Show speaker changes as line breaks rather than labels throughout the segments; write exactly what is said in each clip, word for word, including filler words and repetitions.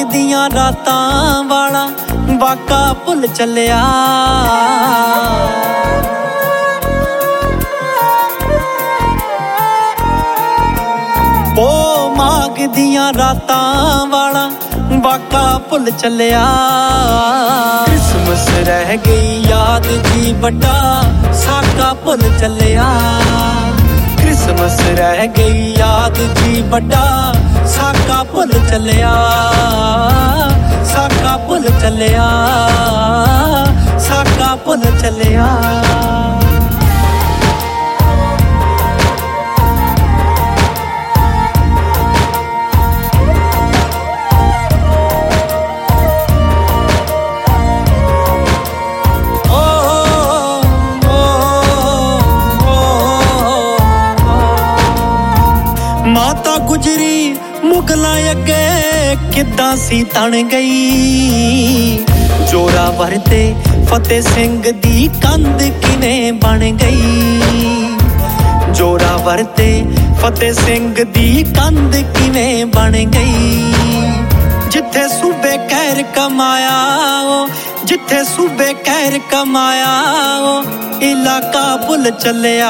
ਦੀਆਂ ਰਾਤਾਂ ਵਾਲਾ ਵਾਕਾ ਭੁੱਲ ਚੱਲਿਆ ਉਹ ਮਾਘ ਦੀਆਂ ਰਾਤਾਂ ਵਾਲਾ ਵਾਕਾ ਭੁੱਲ ਚੱਲਿਆ ਕ੍ਰਿਸਮਸ ਰਹਿ ਗਈ ਯਾਦ ਜੀ ਵੱਡਾ ਸਾਕਾ ਭੁੱਲ ਚੱਲਿਆ ਕ੍ਰਿਸਮਸ ਰਹਿ ਗਈ ਯਾਦ ਜੀ ਵੱਡਾ ਸਾਕਾ ਭੁੱਲ ਚੱਲਿਆ ਸਾਕਾ ਭੁੱਲ ਚੱਲਿਆ ਸਾਕਾ ਭੁੱਲ ਚੱਲਿਆ ਮਾਤਾ ਗੁਜਰੀ ਮੁਗਲਾਂ ਅੱਗੇ ਕਿੱਦਾਂ ਸੀ ਤਣ ਗਈ ਜ਼ੋਰਾਵਰ ਤੇ ਫਤਿਹ ਸਿੰਘ ਦੀ ਕੰਧ ਕਿਵੇਂ ਬਣ ਗਈ ਜ਼ੋਰਾਵਰ ਤੇ ਫਤਿਹ ਸਿੰਘ ਦੀ ਕੰਧ ਕਿਵੇਂ ਬਣ ਗਈ ਜਿੱਥੇ ਸੂਬੇ ਕਹਿਰ ਕਮਾਇਆ ਉਹ ਜਿੱਥੇ ਸੂਬੇ ਕਹਿਰ ਕਮਾਇਆ ਉਹ ਇਲਾਕਾ ਭੁੱਲ ਚੱਲਿਆ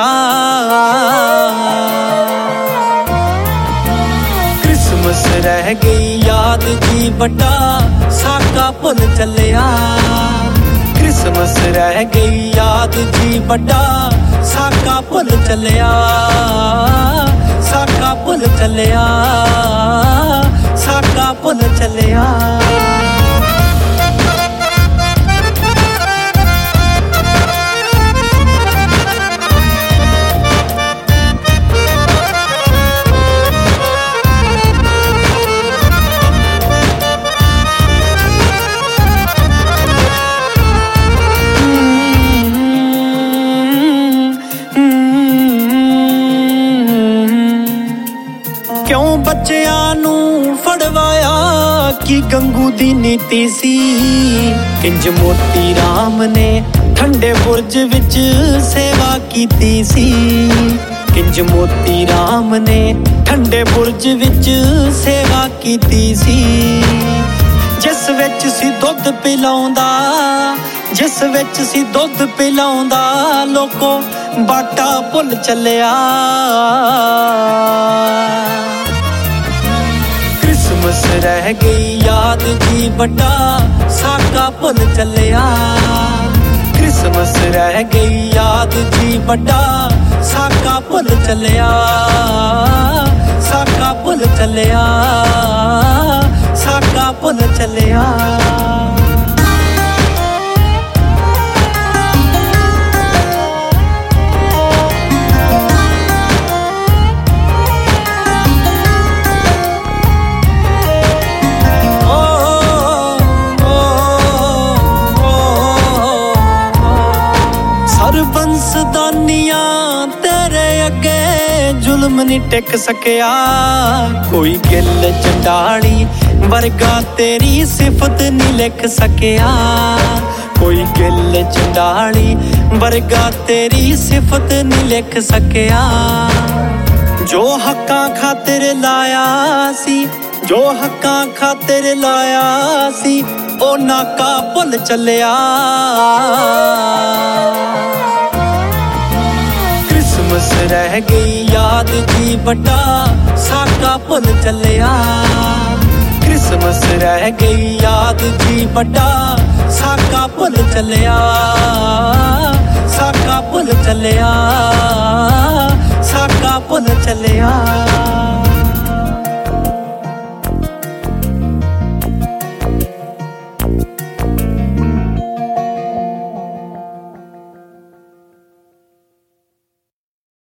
ਕ੍ਰਿਸਮਸ ਰਹਿ ਗਈ ਯਾਦ ਜੀ ਵੱਡਾ ਸਾਕਾ ਭੁੱਲ ਚੱਲਿਆ ਕ੍ਰਿਸਮਸ ਰਹਿ ਗਈ ਯਾਦ ਜੀ ਵੱਡਾ ਸਾਕਾ ਭੁੱਲ ਚੱਲਿਆ ਸਾਕਾ ਭੁੱਲ ਚੱਲਿਆ ਸਾਕਾ ਭੁੱਲ ਚੱਲਿਆ ਕਿਉਂ ਬੱਚਿਆਂ ਨੂੰ ਫੜਵਾਇਆ ਕੀ ਗੰਗੂ ਦੀ ਨੀਤੀ ਸੀ ਕਿੰਜ ਮੋਤੀ ਰਾਮ ਨੇ ਠੰਡੇ ਬੁਰਜ ਵਿੱਚ ਸੇਵਾ ਕੀਤੀ ਸੀ ਕਿੰਜ ਮੋਤੀ ਰਾਮ ਨੇ ਠੰਡੇ ਬੁਰਜ ਵਿੱਚ ਸੇਵਾ ਕੀਤੀ ਸੀ ਜਿਸ ਵਿੱਚ ਸੀ ਦੁੱਧ ਪਿਲਾਉਂਦਾ ਜਿਸ ਵਿੱਚ ਸੀ ਦੁੱਧ ਪਿਲਾਉਂਦਾ ਲੋਕੋ ਬਾਟਾ ਭੁੱਲ ਚੱਲਿਆ ਕ੍ਰਿਸਮਸ ਰਹਿ ਗਈ ਯਾਦ ਜੀ ਵੱਡਾ ਸਾਕਾ ਭੁੱਲ ਚੱਲਿਆ ਕ੍ਰਿਸਮਸ ਰਹਿ ਗਈ ਯਾਦ ਜੀ ਵੱਡਾ ਸਾਕਾ ਭੁੱਲ ਚੱਲਿਆ ਸਾਕਾ ਭੁੱਲ ਚੱਲਿਆ ਸਾਕਾ ਭੁੱਲ ਚੱਲਿਆ ਸਰਬੰਸਦਾਨੀਆਂ ਤੇਰੇ ਅੱਗੇ ਜ਼ੁਲਮ ਨਹੀਂ ਟਿਕ ਸਕਿਆ ਕੋਈ ਗਿੱਲ ਚੰਡਾਲੀ ਵਰਗਾ ਤੇਰੀ ਸਿਫਤ ਨਹੀਂ ਲਿਖ ਸਕਿਆ ਕੋਈ ਗਿੱਲ ਚੰਡਾਲੀ ਵਰਗਾ ਤੇਰੀ ਸਿਫਤ ਨਹੀਂ ਲਿਖ ਸਕਿਆ ਜੋ ਹੱਕਾਂ ਖਾਤਰ ਲਾਇਆ ਸੀ ਜੋ ਹੱਕਾਂ ਖਾਤਰ ਲਾਇਆ ਸੀ ਉਹ ਨਾਕਾ ਭੁੱਲ ਚੱਲਿਆ ਕ੍ਰਿਸਮਸ ਰਹਿ ਗਈ ਯਾਦ ਜੀ ਵੱਡਾ ਸਾਕਾ ਭੁੱਲ ਚੱਲਿਆ ਕ੍ਰਿਸਮਸ ਰਹਿ ਗਈ ਯਾਦ ਜੀ ਵੱਡਾ ਸਾਕਾ ਭੁੱਲ ਚੱਲਿਆ ਸਾਕਾ ਭੁੱਲ ਚੱਲਿਆ ਸਾਕਾ ਭੁੱਲ ਚੱਲਿਆ